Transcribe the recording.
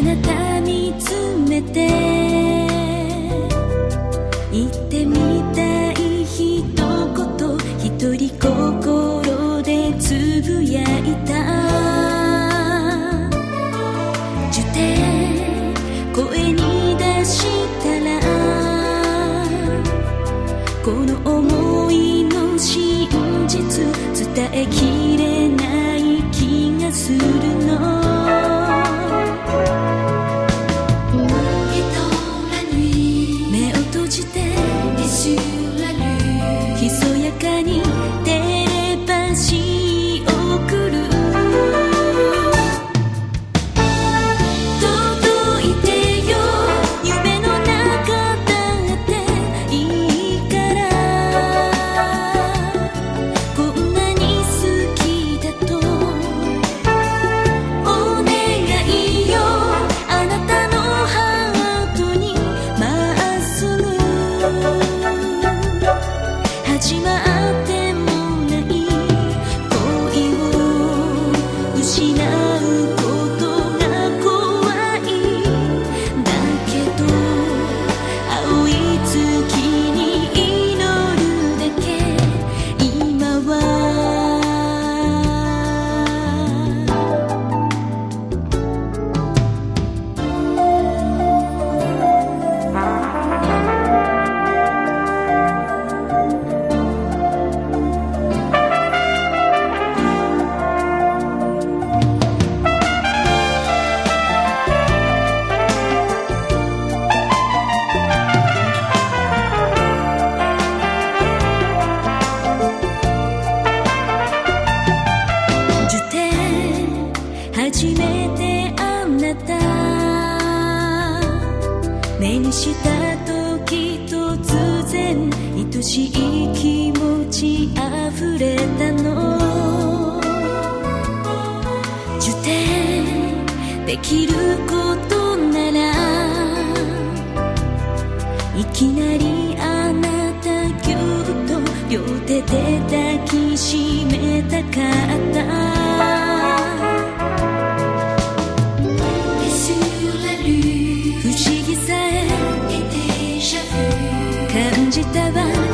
なた見つめて言ってみたい一言、一人心でつぶやいた。ジュテ声に出したら、この想いの真実伝えきれない気がするの。目を閉じてひそやかにテレパシー送る。届いてよ夢の中だっていいから、こんなに好きだとお願いよ、あなたのハートにまっすぐ。始まってもない恋を失うことが怖い。だけど青い月に祈るだけ今は。初めてあなた目にした時、突然愛しい気持ちあふれたの。受験できることなら、いきなりあなたぎゅっと両手で抱きしめたかった。不思議さえ感じたわ。